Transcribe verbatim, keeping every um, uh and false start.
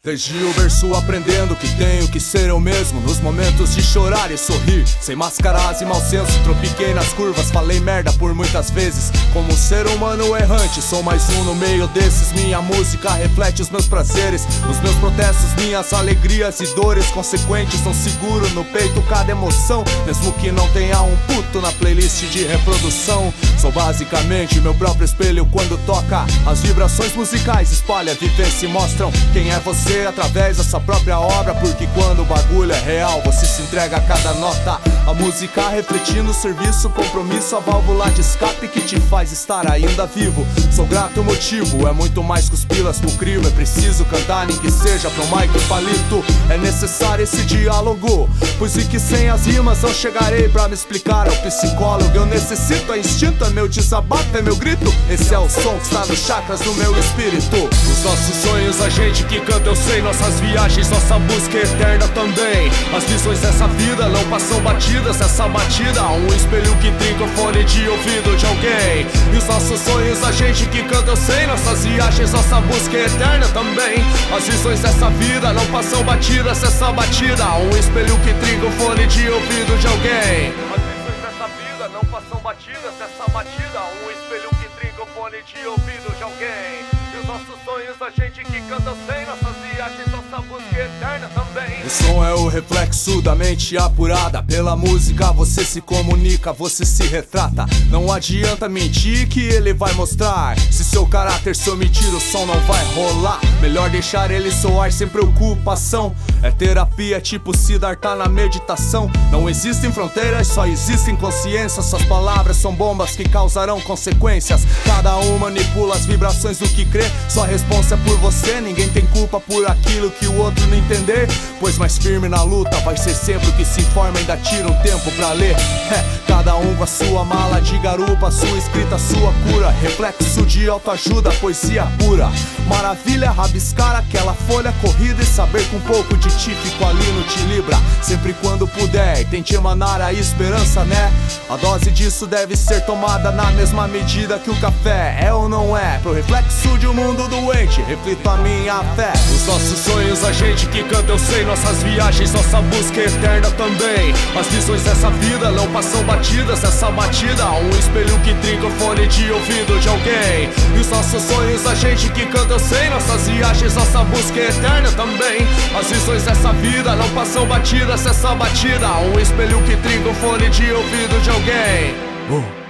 Desde o berço aprendendo que tenho que ser eu mesmo nos momentos de chorar e sorrir, sem máscaras e mau senso. Tropiquei nas curvas, falei merda por muitas vezes. Como um ser humano errante, sou mais um no meio desses. Minha música reflete os meus prazeres, os meus protestos, minhas alegrias e dores consequentes. Não seguro no peito cada emoção, mesmo que não tenha um puto na playlist de reprodução. Sou basicamente meu próprio espelho quando toca. As vibrações musicais espalha, vivência e mostram quem é você através dessa própria obra. Porque quando o bagulho é real, você se entrega a cada nota. A música refletindo o serviço, compromisso, a válvula de escape que te faz estar ainda vivo. Sou grato o motivo, é muito mais que os pilas pro crime. É preciso cantar, nem que seja pro Mike Palito. É necessário esse diálogo, pois e que sem as rimas não chegarei pra me explicar ao psicólogo. Eu necessito, é instinto, é meu desabafo, é meu grito. Esse é o som que está nos chakras do meu espírito. Os nossos sonhos, a gente que canta, eu sei, nossas viagens, nossa busca eterna também. As visões dessa vida não passam batidas, essa batida um espelho que trinca o fone de ouvido de alguém. E os nossos sonhos, a gente que canta, eu sei, nossas viagens, nossa busca eterna também. As visões dessa vida não passam batidas, essa batida um espelho que trinca o fone de ouvido de alguém. As visões dessa vida não passam batidas, essa batida um espelho que trinca o fone de ouvido de alguém. E os nossos sonhos, a gente que canta, eu sei, nossas viagens, nossa busca eterna também. O som é o reflexo da mente apurada. Pela música você se comunica, você se retrata. Não adianta mentir que ele vai mostrar. Se seu caráter se omitir, o som não vai rolar. Melhor deixar ele soar sem preocupação. É terapia tipo Siddhartha na meditação. Não existem fronteiras, só existem consciências. Suas palavras são bombas que causarão consequências. Cada um manipula as vibrações do que crê. Sua responsa é por você, ninguém tem culpa por aquilo que o outro não entender. Pois mais firme na luta vai ser sempre o que se informa. Ainda tira um tempo pra ler. É, cada um com a sua mala de garupa, sua escrita, sua cura. Reflexo de autoajuda, poesia pura. Maravilha, rabiscar aquela folha corrida e saber que um pouco de ti fico ali no te libra. Sempre quando puder, tente emanar a esperança, né? A dose disso deve ser tomada na mesma medida que o café. É ou não é? Pro reflexo de um mundo doente, reflito a minha fé. Os nossos sonhos, a gente que canta, eu sei, nossas viagens, nossa busca eterna também. As visões dessa vida não passam batidas, essa batida um espelho que trinca o fone de ouvido de alguém. E os nossos sonhos, a gente que canta, eu sei, nossas viagens, nossa busca eterna também. As visões dessa vida não passam batidas, essa batida um espelho que trinca o fone de ouvido de alguém. uh.